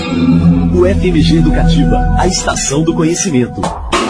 O FMG Educativa, a estação do conhecimento.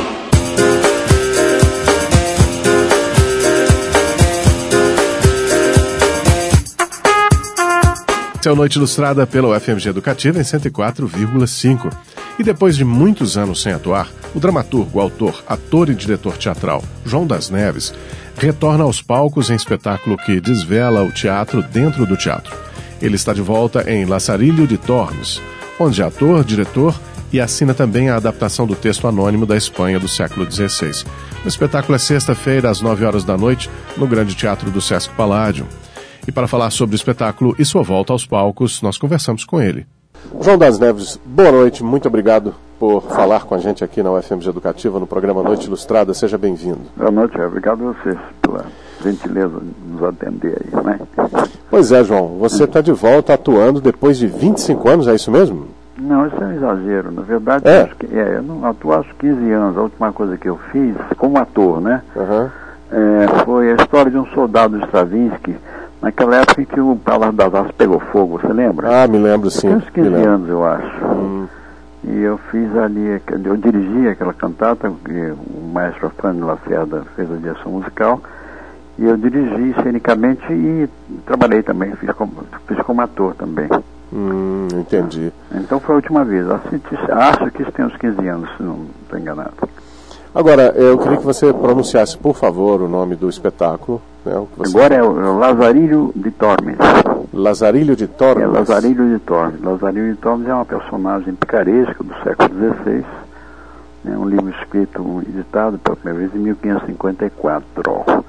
Essa é a Noite Ilustrada pela UFMG Educativa em 104,5. E depois de muitos anos sem atuar, o dramaturgo, autor, ator e diretor teatral João das Neves retorna aos palcos em espetáculo que desvela o teatro dentro do teatro. Ele está de volta em Lazarilho de Tormes, onde é ator, diretor e assina também a adaptação do texto anônimo da Espanha do século XVI. O espetáculo é sexta-feira, às 9 horas da noite, no Grande Teatro do Sesc Paládio. E para falar sobre o espetáculo e sua volta aos palcos, nós conversamos com ele. João das Neves, boa noite, muito obrigado por falar com a gente aqui na UFMG Educativa, no programa Noite Ilustrada, seja bem-vindo. Boa noite, obrigado a vocês pela gentileza de nos atender aí, né? Pois é, João, você está de volta atuando depois de 25 anos, é isso mesmo? Não, isso é um exagero, na verdade, eu não atuo há 15 anos, a última coisa que eu fiz como ator, né? Foi a história de um soldado de Stravinsky, naquela época em que o Palácio das Artes pegou fogo, você lembra? Ah, me lembro, sim. Tem uns 15 anos, eu acho. E eu fiz ali, eu dirigi aquela cantata, que o maestro Afrânio Lacerda fez a direção musical, e eu dirigi cenicamente e trabalhei também, fiz como ator também. Entendi. Então foi a última vez. Acho que isso tem uns 15 anos, se não estou enganado. Agora, eu queria que você pronunciasse, por favor, o nome do espetáculo. Né, Agora é o Lazarilho de Tormes. Lazarilho de Tormes? É, Lazarilho de Tormes. Lazarilho de Tormes é uma personagem picaresca do século XVI. É um livro escrito, editado pela primeira vez em 1554.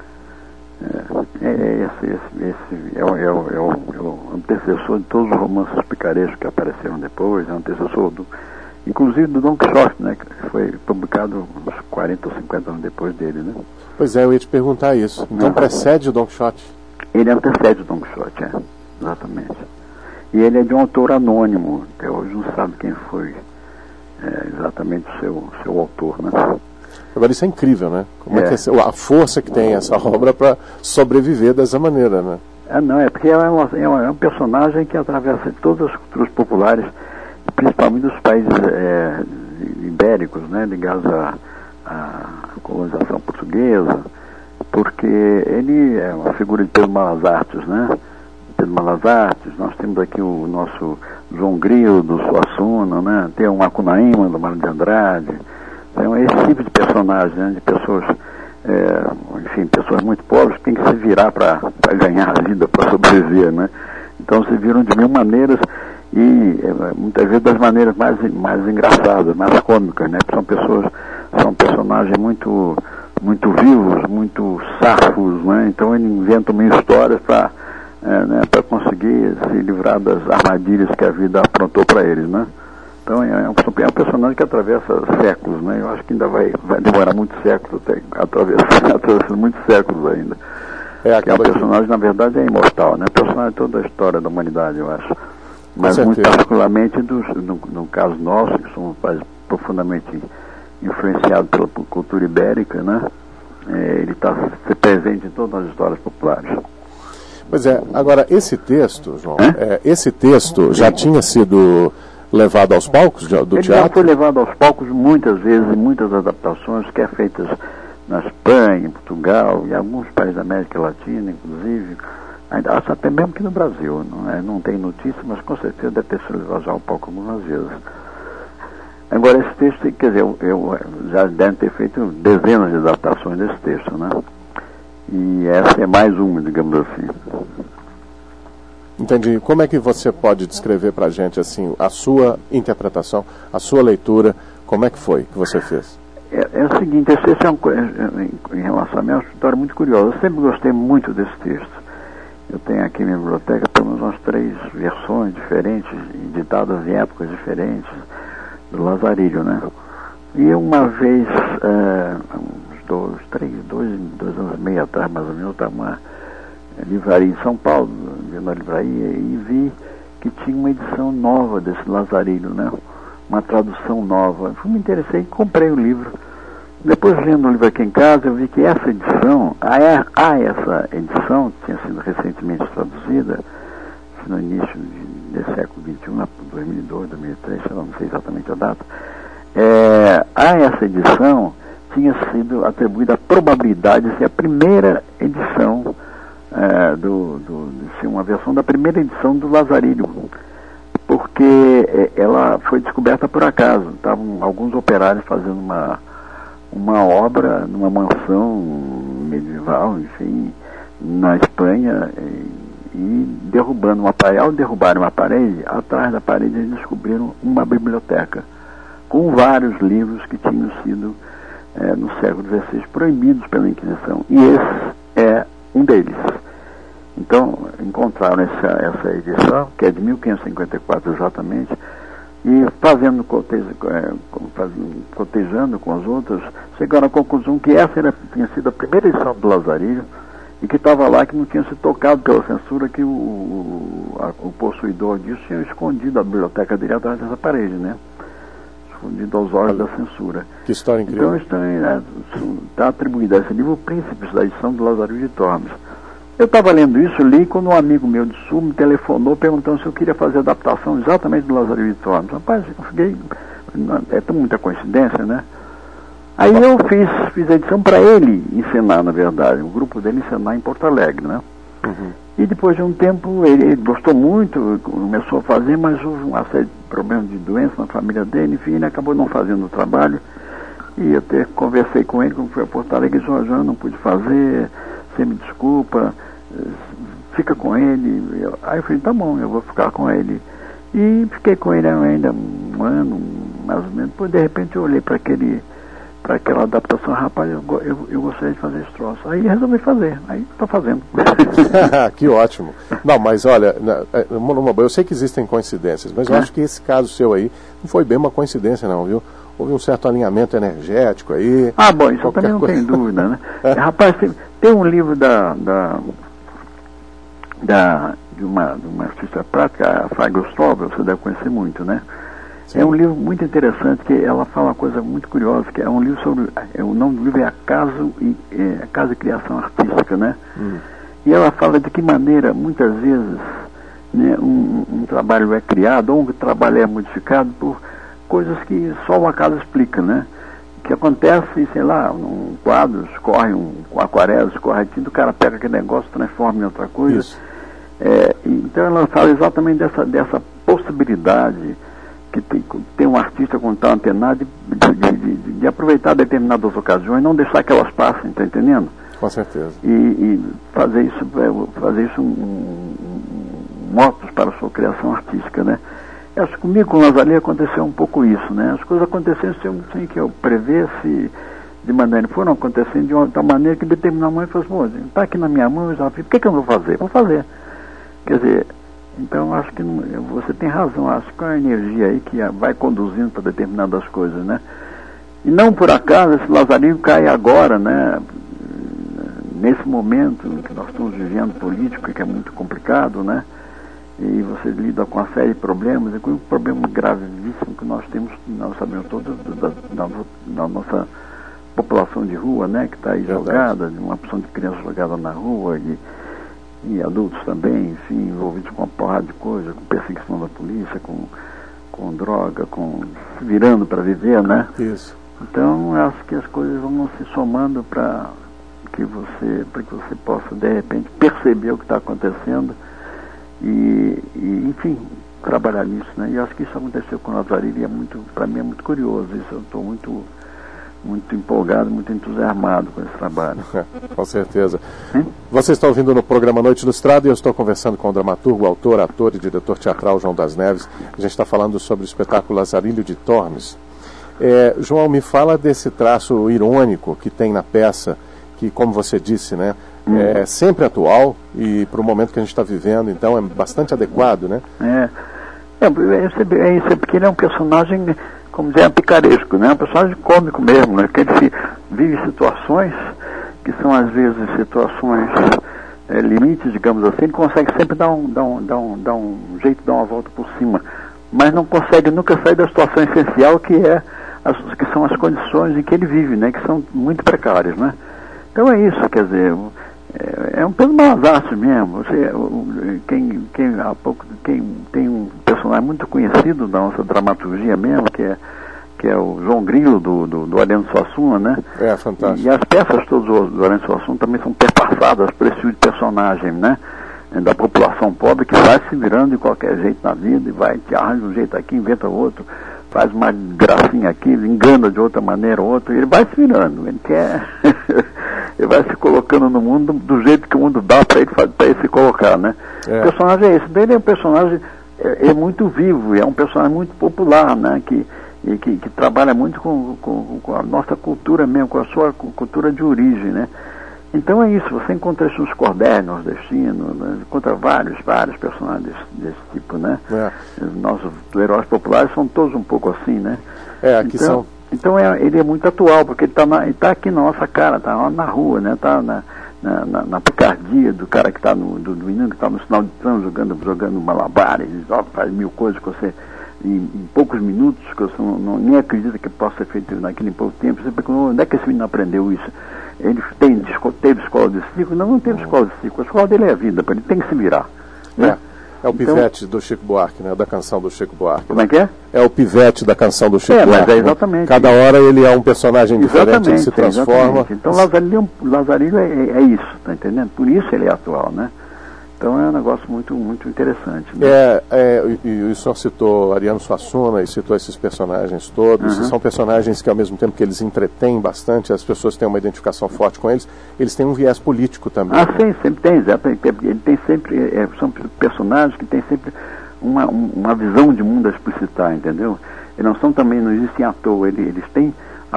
Esse é o antecessor de todos os romances picarescos que apareceram depois, é o antecessor inclusive do Don Quixote, né, que foi publicado uns 40 ou 50 anos depois dele, né? Pois é, eu ia te perguntar isso. Então precede o Don Quixote? Ele antecede o Don Quixote, exatamente. E ele é de um autor anônimo, até hoje não sabe quem foi exatamente o seu autor, né? Agora isso é incrível, né? Como é que a força que tem essa obra para sobreviver dessa maneira, né? Não, é porque é um personagem que atravessa todas as culturas populares, principalmente dos países ibéricos, né, ligados à colonização portuguesa, porque ele é uma figura de Pedro Malas Artes, né? Pedro Malas Artes, nós temos aqui o nosso João Grilo do Suassuna, né? Tem o Macunaíma do Mário de Andrade. Então esse tipo de personagem, né, de pessoas, enfim, pessoas muito pobres que têm que se virar para ganhar a vida, para sobreviver, né? Então se viram de mil maneiras e muitas vezes das maneiras mais engraçadas, mais cômicas, né? São personagens muito vivos, muito safos, né? Então ele inventa uma história para conseguir se livrar das armadilhas que a vida aprontou para eles, né? Então é um personagem que atravessa séculos, né? Eu acho que ainda vai demorar muitos séculos até atravessando muitos séculos ainda. É um personagem, na verdade, é imortal, né? Personagem de toda a história da humanidade, eu acho. Mas muito particularmente no caso nosso, que somos um país profundamente influenciado pela cultura ibérica, né? Ele está presente em todas as histórias populares. Pois é, agora esse texto, João, esse texto já tinha sido levado aos palcos do teatro? Ele já foi levado aos palcos muitas vezes, em muitas adaptações, que é feitas na Espanha, em Portugal, e alguns países da América Latina, inclusive, até mesmo que no Brasil, não tem notícia, mas com certeza deve ter sido levado já ao palco algumas vezes. Agora, esse texto, quer dizer, eu já deve ter feito dezenas de adaptações desse texto, né? E essa é mais uma, digamos assim. Entendi. Como é que você pode descrever para a gente, assim, a sua interpretação, a sua leitura, como é que foi que você fez? É o seguinte, esse é em relação a mim, é uma história muito curiosa. Eu sempre gostei muito desse texto. Eu tenho aqui na minha biblioteca pelo menos umas 3 versões diferentes, editadas em épocas diferentes, do Lazarilho, né? E uma vez, uns 2 anos e meio atrás, mais ou menos, eu estava numa livraria em São Paulo, na livraria, e vi que tinha uma edição nova desse Lazarilho, né? Uma tradução nova. Eu me interessei e comprei o livro. Depois, lendo o livro aqui em casa, eu vi que essa edição, essa edição, que tinha sido recentemente traduzida, no início desse século XXI, 2002, 2003, eu não sei exatamente a data, a essa edição tinha sido atribuída a probabilidade de ser a primeira edição, de ser uma versão da primeira edição do Lazarilho, porque ela foi descoberta por acaso. Estavam alguns operários fazendo uma obra numa mansão medieval, enfim, na Espanha, e derrubando uma parede. Ao derrubarem uma parede, atrás da parede eles descobriram uma biblioteca com vários livros que tinham sido, no século XVI, proibidos pela Inquisição. E esse é um deles. Então, encontraram essa edição, que é de 1554 exatamente, e cotejando com as outras, chegaram à conclusão que essa tinha sido a primeira edição do Lazarilho, e que estava lá, que não tinha sido tocado pela censura, que o possuidor disso tinha escondido a biblioteca dele atrás dessa parede, né? Escondido aos olhos da censura. Que história incrível. Então está atribuído a esse livro Príncipes, da edição do Lazarilho de Tormes. Eu estava lendo isso, li, quando um amigo meu de Sul me telefonou perguntando se eu queria fazer a adaptação exatamente do Lazarilho de Tormes. Rapaz, eu fiquei... É muita coincidência, né? Aí eu fiz a edição para ele ensinar, na verdade, o grupo dele ensinar em Porto Alegre, né? Uhum. E depois de um tempo, ele gostou muito, começou a fazer, mas houve uma série de problemas de doença na família dele, enfim, ele acabou não fazendo o trabalho. E eu até conversei com ele, quando fui a Porto Alegre, e disse: "João, eu não pude fazer, você me desculpa, fica com ele." Aí eu falei: "Tá bom, eu vou ficar com ele." E fiquei com ele ainda um ano, mais ou menos. Depois, de repente, eu olhei para aquela adaptação: "Rapaz, eu gostaria de fazer esse troço." Aí resolvi fazer, aí estou fazendo. Que ótimo. Não, mas olha, numa boa, eu sei que existem coincidências, mas eu acho que esse caso seu aí não foi bem uma coincidência não, viu? Houve um certo alinhamento energético aí. Ah, bom, isso também não tem dúvida, né? Rapaz, tem um livro de uma artista prática, a Fragile Strober, você deve conhecer muito, né? Sim. É um livro muito interessante, que ela fala uma coisa muito curiosa, que é um livro sobre... o nome do livro é Acaso e Criação Artística, né? E ela fala de que maneira, muitas vezes, né, um trabalho é criado, ou um trabalho é modificado por coisas que só o acaso explica, né? Que acontece, sei lá, num quadro, escorre um aquarela, escorre a tinta, o cara pega aquele negócio, transforma em outra coisa. Isso. Então ela fala exatamente dessa possibilidade que tem um artista com tal antenado de aproveitar determinadas ocasiões, não deixar que elas passem, tá entendendo? Com certeza. E fazer isso um motus para a sua criação artística, né? Acho que comigo, com o Lazarilho, aconteceu um pouco isso, né? As coisas aconteceram sem que eu prevesse, de maneira, foram acontecendo de uma tal maneira que, em determinado momento, eu falei: "Pô, está aqui na minha mão, eu já fiz, por que eu não vou fazer?" Vou fazer. Quer dizer, então acho que você tem razão, acho que é uma energia aí que vai conduzindo para determinadas coisas, né? E não por acaso esse Lazarilho cai agora, né? Nesse momento que nós estamos vivendo político, que é muito complicado, né? E você lida com uma série de problemas, e com um problema gravíssimo que nós temos, nós sabemos todos, da nossa população de rua, né? Que está aí jogada, de uma opção de crianças jogadas na rua, e adultos também, enfim, envolvidos com uma porrada de coisa, com perseguição da polícia, com droga, virando para viver, né? Isso. Então, eu acho que as coisas vão se somando para que você possa, de repente, perceber o que está acontecendo e, enfim, trabalhar nisso, né? E eu acho que isso aconteceu com o Lazarilho, e para mim é muito curioso isso. Eu estou muito empolgado, muito entusiasmado com esse trabalho. Com certeza. Você está ouvindo no programa Noite Ilustrada, e eu estou conversando com o dramaturgo, autor, ator e diretor teatral João das Neves. A gente está falando sobre o espetáculo Lazarilho de Tormes. João, me fala desse traço irônico que tem na peça, que, como você disse, né, é sempre atual, e para o momento que a gente está vivendo, então é bastante adequado, né? Isso é porque ele é um personagem, como dizer, picaresco, né? Um personagem cômico mesmo, né? Que ele vive situações que são, às vezes, situações limites, digamos assim. Ele consegue sempre dar um jeito, dar uma volta por cima, mas não consegue nunca sair da situação essencial, que são as condições em que ele vive, né? Que são muito precárias, né? Então é isso, quer dizer, É um Pedro Malasarte mesmo. Quem tem um personagem muito conhecido da nossa dramaturgia mesmo, que é o João Grilo, do Ariano Suassuna, né? É, fantástico. E as peças todas do Ariano Suassuna também são perpassadas por esse tipo de personagem, né? Da população pobre que vai se virando de qualquer jeito na vida e vai, te arranja um jeito aqui, inventa outro, faz uma gracinha aqui, engana de outra maneira outra, e ele vai se virando, ele quer... ele vai se colocando no mundo do jeito que o mundo dá para ele se colocar, né? O personagem é esse. Então ele é um personagem é muito vivo, é um personagem muito popular, né? Que trabalha muito com a nossa cultura mesmo, com a sua cultura de origem, né? Então é isso, você encontra isso nos cordéis nordestinos, né? Encontra vários personagens desse tipo, né? Os nossos heróis populares são todos um pouco assim, né? Aqui são... Então ele é muito atual, porque ele tá aqui na nossa cara, tá na rua, né? Tá na picardia do cara que está do menino que está no sinal de trânsito jogando malabares, faz mil coisas que você, em poucos minutos, que você nem acredita que possa ser feito naquele pouco tempo. Você pergunta, onde é que esse menino aprendeu isso? Ele teve escola de circo? Não teve escola de circo. A escola dele é a vida, ele tem que se virar. Né? É o pivete do Chico Buarque, né? Da canção do Chico Buarque. Como é que é? É o pivete da canção do Chico Buarque. Mas é exatamente. Cada hora ele é um personagem diferente, ele se transforma. Exatamente. Então Lazarilho é isso, tá entendendo? Por isso ele é atual, né? Então é um negócio muito, muito interessante. Né? E o senhor citou Ariano Suassuna e citou esses personagens todos. São personagens que, ao mesmo tempo que eles entretêm bastante, as pessoas têm uma identificação forte com eles, eles têm um viés político também. Sim, sempre tem. Ele tem sempre, são personagens que têm sempre uma visão de mundo a explicitar, entendeu? Eles não existem à toa, eles têm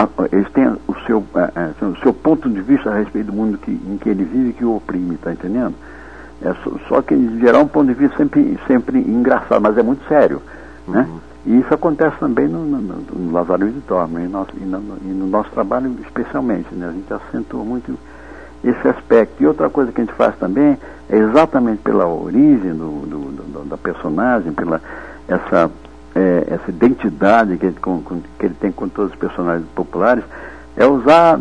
o seu ponto de vista a respeito do mundo em que ele vive, que o oprime, tá entendendo? Só que, em geral, um ponto de vista sempre engraçado, mas é muito sério, né? E isso acontece também no Lazarilho de Tormes, e no nosso trabalho especialmente, né? A gente acentua muito esse aspecto. E outra coisa que a gente faz também é exatamente pela origem da personagem, pela essa identidade que ele tem com todos os personagens populares, é usar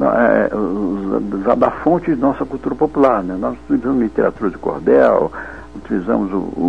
da fonte de nossa cultura popular, né? Nós utilizamos literatura de cordel, utilizamos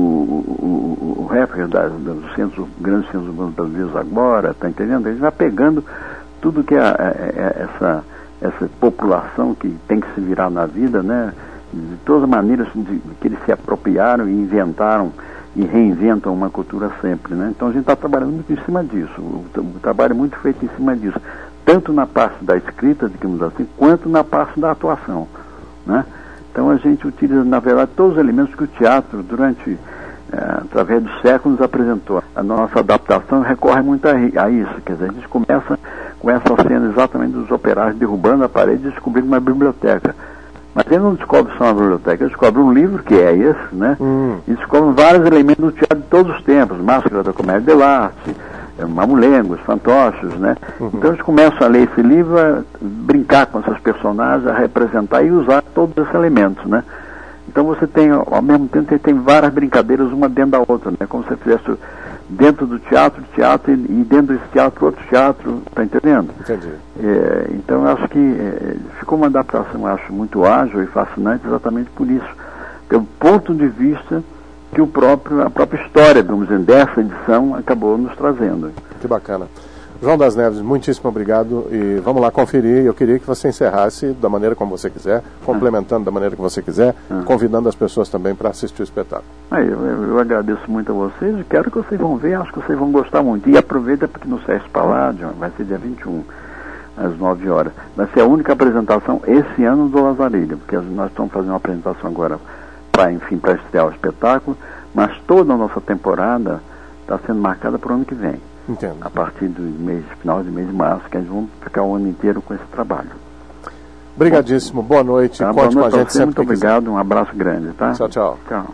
o rapper dos grandes centros urbanos brasileiros agora, tá entendendo? A gente vai pegando tudo que essa população que tem que se virar na vida, né? De todas as maneiras que eles se apropriaram e inventaram e reinventam uma cultura sempre, né? Então a gente está trabalhando muito em cima disso, o trabalho é muito feito em cima disso, tanto na parte da escrita, digamos assim, quanto na parte da atuação, né? Então a gente utiliza, na verdade, todos os elementos que o teatro, através dos séculos, apresentou. A nossa adaptação recorre muito a isso, quer dizer, a gente começa com essa cena exatamente dos operários derrubando a parede e descobrindo uma biblioteca. Mas ele não descobre só uma biblioteca, ele descobre um livro, que é esse, né? E descobre vários elementos do teatro de todos os tempos, Máscara da Comédia dell'Arte, Mamulengos, fantoches, né? Então eles começam a ler esse livro, a brincar com esses personagens, a representar e usar todos esses elementos, né? Então você tem, ao mesmo tempo, você tem várias brincadeiras uma dentro da outra, né? Como se você fizesse dentro do teatro e dentro desse teatro, outro teatro, tá entendendo? Entendi. Então eu acho que ficou uma adaptação, eu acho, muito ágil e fascinante exatamente por isso, pelo ponto de vista que a própria história, vamos dizer, dessa edição acabou nos trazendo. Que bacana. João das Neves, muitíssimo obrigado e vamos lá conferir. Eu queria que você encerrasse da maneira como você quiser, complementando da maneira que você quiser, convidando as pessoas também para assistir o espetáculo. Eu agradeço muito a vocês e quero que vocês vão ver, acho que vocês vão gostar muito. E aproveita porque no Sesc Paládio vai ser dia 21, às 9 horas. Vai ser a única apresentação esse ano do Lazarilho, porque nós estamos fazendo uma apresentação agora para estrear o espetáculo, mas toda a nossa temporada está sendo marcada para o ano que vem. Entendo. A partir do final de mês de março, que a gente vai ficar o ano inteiro com esse trabalho. Obrigadíssimo, boa noite, conte com a gente sempre. Muito obrigado, um abraço grande, tá? Tchau, tchau. Tchau.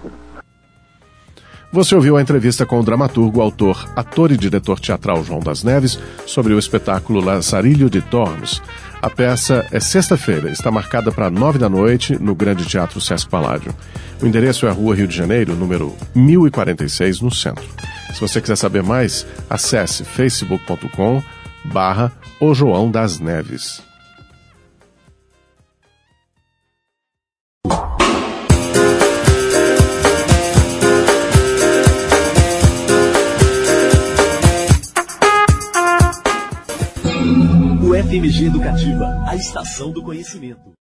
Você ouviu a entrevista com o dramaturgo, autor, ator e diretor teatral João das Neves sobre o espetáculo Lazarilho de Tormes. A peça é sexta-feira, está marcada para 9 da noite no Grande Teatro Sesc Paládio. O endereço é a Rua Rio de Janeiro, número 1046, no centro. Se você quiser saber mais, acesse facebook.com/O João das Neves. O FMG Educativa, a estação do conhecimento.